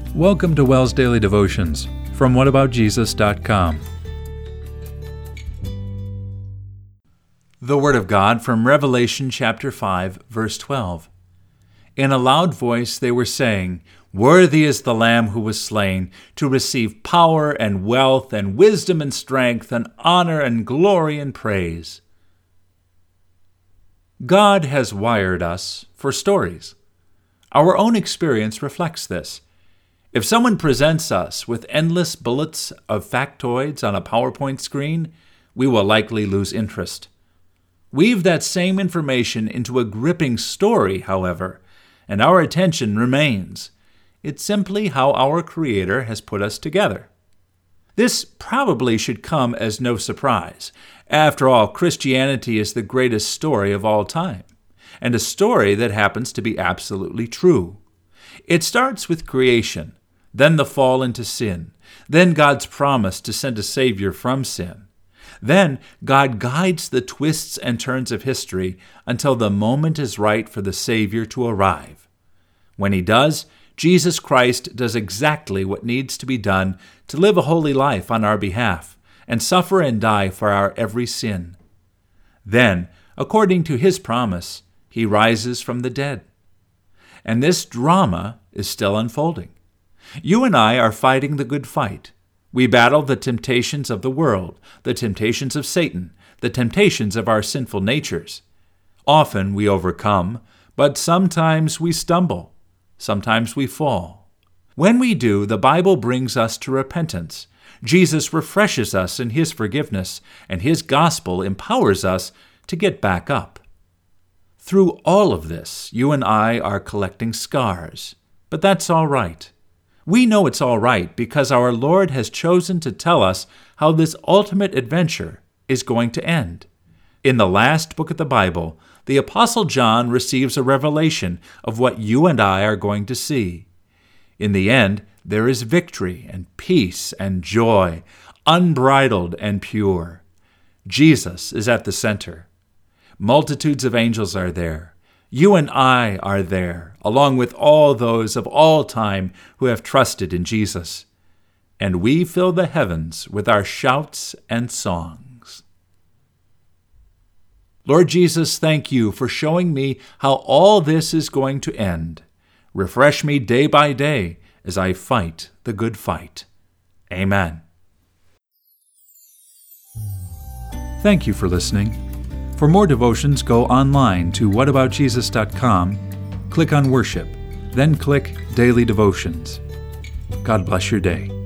Welcome to WELS Daily Devotions from whataboutjesus.com. The Word of God from Revelation chapter 5, verse 12. In a loud voice they were saying, "Worthy is the Lamb who was slain to receive power and wealth and wisdom and strength and honor and glory and praise." God has wired us for stories. Our own experience reflects this. If someone presents us with endless bullets of factoids on a PowerPoint screen, we will likely lose interest. Weave that same information into a gripping story, however, and our attention remains. It's simply how our Creator has put us together. This probably should come as no surprise. After all, Christianity is the greatest story of all time, and a story that happens to be absolutely true. It starts with creation, then the fall into sin, then God's promise to send a Savior from sin. Then God guides the twists and turns of history until the moment is right for the Savior to arrive. When He does, Jesus Christ does exactly what needs to be done to live a holy life on our behalf and suffer and die for our every sin. Then, according to His promise, He rises from the dead. And this drama is still unfolding. You and I are fighting the good fight. We battle the temptations of the world, the temptations of Satan, the temptations of our sinful natures. Often we overcome, but sometimes we stumble. Sometimes we fall. When we do, the Bible brings us to repentance. Jesus refreshes us in His forgiveness, and His gospel empowers us to get back up. Through all of this, you and I are collecting scars, but that's all right. We know it's all right because our Lord has chosen to tell us how this ultimate adventure is going to end. In the last book of the Bible, the Apostle John receives a revelation of what you and I are going to see. In the end, there is victory and peace and joy, unbridled and pure. Jesus is at the center. Multitudes of angels are there. You and I are there, along with all those of all time who have trusted in Jesus. And we fill the heavens with our shouts and songs. Lord Jesus, thank you for showing me how all this is going to end. Refresh me day by day as I fight the good fight. Amen. Thank you for listening. For more devotions, go online to whataboutjesus.com, click on Worship, then click Daily Devotions. God bless your day.